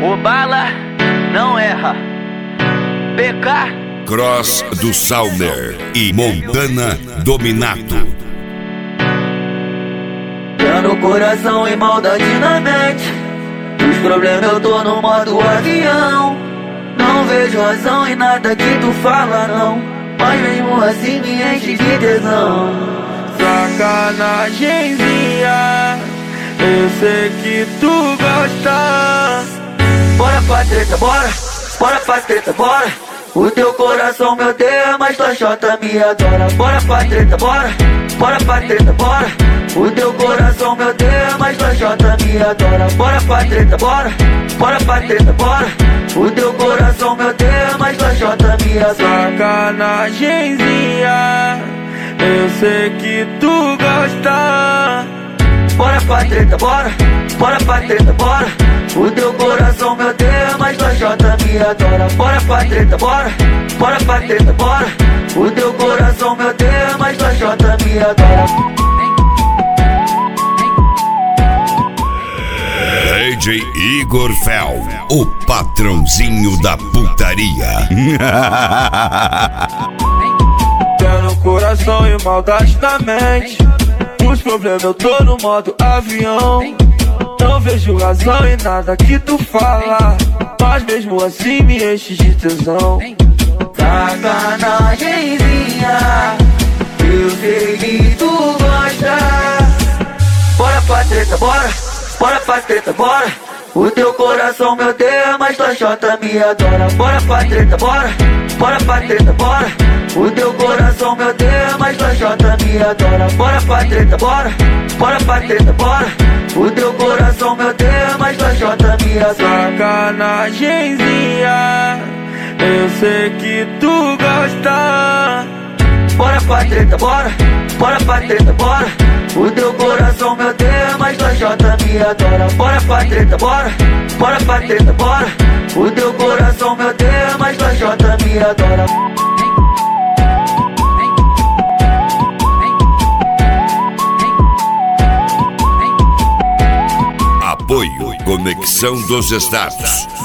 O bala não erra. PK Cross do Salmer e Montana Dominato. Dando coração e maldade na mente. Os problemas eu tô no modo avião. Não vejo razão em nada que tu fala não, mas mesmo assim me enche de tesão. Sacanagemzinha, eu sei que tu gosta. Bora pra treta, bora pra treta, bora. O teu coração me odeia, mas tua chota me adora. Bora pra treta, bora pra treta, bora. O teu coração me odeia, mas tua chota me adora. Bora pra treta, bora pra treta, bora. O teu coração me odeia, mas tua chota me adora. Sacanagemzinha, eu sei que tu gosta. Bora pra treta, bora pra treta, bora. O teu coração me odeia, mas tua chota me adora. Bora pra treta, bora pra treta, bora. O teu coração me odeia, mas tua chota me adora. DJ Igor Fel, o patrãozinho da putaria. Tendo coração e maldade na mente. Os problemas eu tô no modo avião. Não vejo razão em nada que tu fala, mas mesmo assim me enche de tesão. Sacanagemzinha, eu sei que tu gosta. Bora pra treta, bora pra treta, bora. O teu coração me odeia, mas tua chota me adora. Bora pra treta, bora pra treta, bora. O teu coração me odeia, mas tua chota me adora. Bora pra treta, bora pra treta, bora. O teu coração me odeia, mas tua chota me adora. Sacanagemzinha, eu sei que tu gosta. Bora pra treta, bora pra treta, bora. O teu coração me odeia, mas tua chota me adora. Bora pra treta, bora pra treta, bora. O teu coração me odeia, mas tua chota me adora. Apoio Conexão dos Estados.